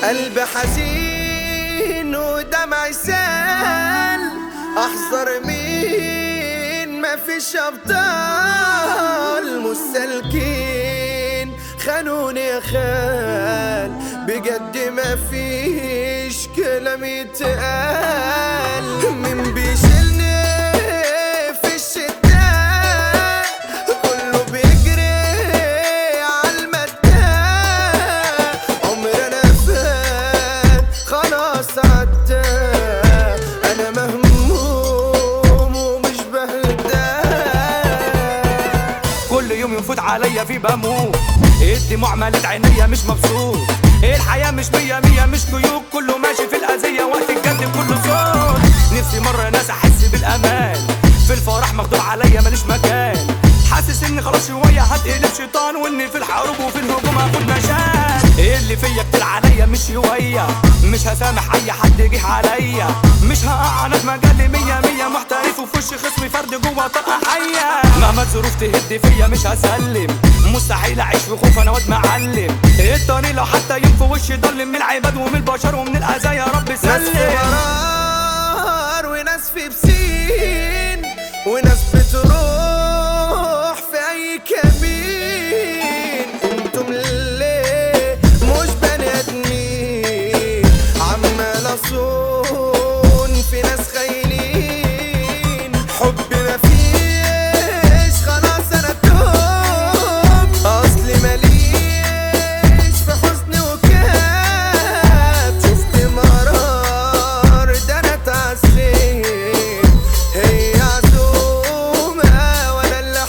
قلبي حزين ودمعي سال، احذر مين مفيش ابطال مستسلكين، خانوني يا خال بجد مفيش كلام يتقال. مين بيشيلني في الشتاء كله بيجري عالمداء، عمرنا فات خلاص عدى، انا مهموم ومش بهدى. كل يوم يفوت عليا في بموت، الدموع مالت عينيا مش مبسوط، الحياة مش مية مية مش قيود، كله ماشي في الأذية وقت الجد كله صوت. نفسي مرة ناس أحس بالأمان، في الفرح مخدوع عليا ماليش مكان، حاسس إني خلاص شوية هتقلب شيطان، وإني في الحروب وفي الهجوم هاخد نشان. اللي فيا كتير عليا مش شوية، مش هسامح أي حد يجيح عليا، مش هقع أنا في مجالي مية مية محترف، وفي وش خصمي فرد جوه طلقة حية. مهما الظروف تهد فيا مش هسلم، مستحيل أعيش في خوف أنا واد معلم، الطريق لو حتى يوم في وشي ضلم، من العباد ومن البشر ومن الأذى يا رب سلم. ناس في مرار وناس في بسين، وناس بتروح في أي كمين، انتم ليه مش بني آدمين؟ عمال أصون في ناس خاينين، حب مفيش خلاص أنا توب، أصلي ماليش في حزن وكاب، شفت مرار ده أنا اتعذبت، هي عزومة وأنا اللي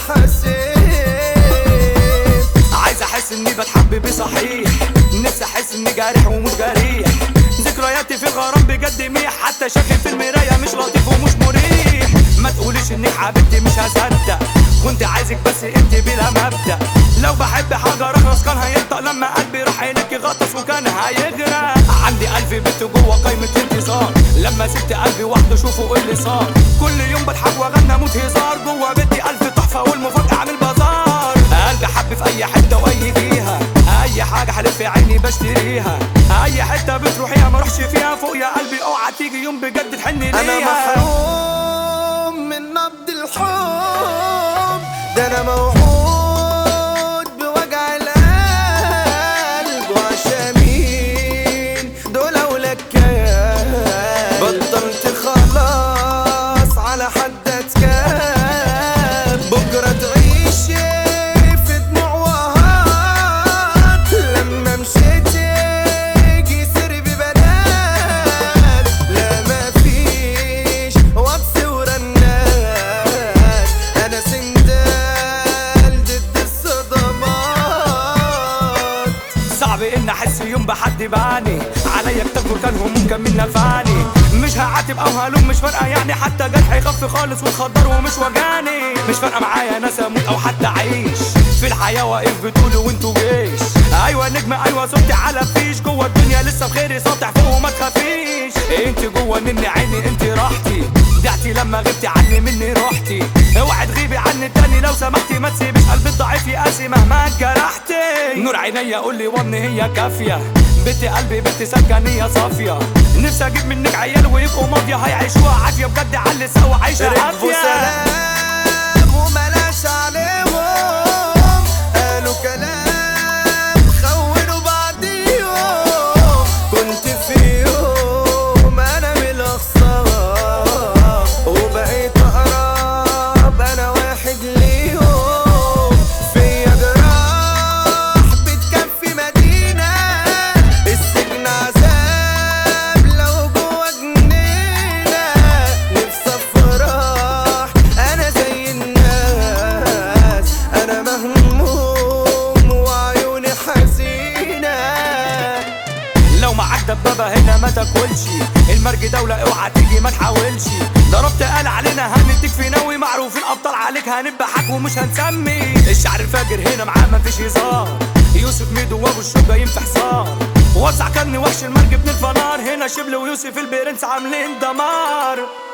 حسيت. عايز أحس إني بتحب بصحيح، نفسي أحس إني جارح ومش جريح، ذكرياتي في الغرام بجد ميح، حتى شكلي في المراية مش لطيف ومش مريح. ما تقوليش إنك حبيبتي مش هصدق، كنت عايزك بس انت بلا مبدأ، لو بحب حاجة رخص كان هينطق، لما قلبي راح عينك غطس وكان هيغرق. عندي 1000 بنت جوه قايمة انتظار، لما سبت قلبي وحده شوفوا ايه اللي صار، كل يوم بضحك واغنى موت هزار، جوه بيتي 1000 تحفة والمفاجأة عامل بازار. قلبي حب في اي حتة واي جيها، اي حاجة حلف في عيني بشتريها، اي حتة بتروحيها ما روحش فيها، فوق يا قلبي اوعى تيجي يوم بجد تحني ليها. أنا محروم من نبض الحب، ده أنا موعود بوجع القلب، وعشان مين دول أولاد، بطلت خلاص على حد أتكاب، بكرة تعيش في دموع وهات، لما مشيت يجي سري ببنات، لا مفيش واتس ورنات، أنا سندال ضد الصدمات. صعب ان احس يوم بحد باني عليا كتاب وكان هموم كان من نفاني، مش هعاتب او هلوم مش فارقه يعني، حتى جرحي يخف خالص واتخدر ومش وجاني، مش فارقه معايا ناس اموت او حتى اعيش، في الحياه واقف بتقولوا وانتوا جيش. ايوه نجم ايوه صوتي على فيش، جوه الدنيا لسه بخيري ساطع فوق وما تخافيش، انت جوه مني عيني انت راحتي، دعتي لما غبتي عني مني روحتي، اوعي تغيبي عني تاني لو سمحتي، ما تسيبيش قلبي الضعيف يقاسي مهما جرحتي. نور عينيا قول لي وضني هي كافيه، بنتي قلبي بنتي سكنيه صافيه، نفسي اجيب منك عيال ويبقوا مافيا، هيعيشوها عافيه بجد على سوا عايشه عافيه. سلام وملاش عليهم، قالوا كلام خونوا بعضيهم، كنت في يوم انا من الاخصام، وبقيت اقرب انا واحد ليهم، فيا جراح بتكفي مدينة، السجن عذاب لو جوا جنينة، نفسي افرح انا زي الناس، انا مهموم وعيوني حزينة. لو معاك دبابة هنا ما تاكلش، المرج دولة اوعى تيجي ما تحاولش، ضربت قال علينا هنديك في ناوي، معروفين ابطال عليك هنبحك ومش هنسمي، الشعر الفاجر هنا معاه مفيش هزار، يوسف ميدو وابو الشوق جايين في حصار، وسع كني وحش المرج ابن الفنار، هنا شبل ويوسف البرنس عاملين دمار.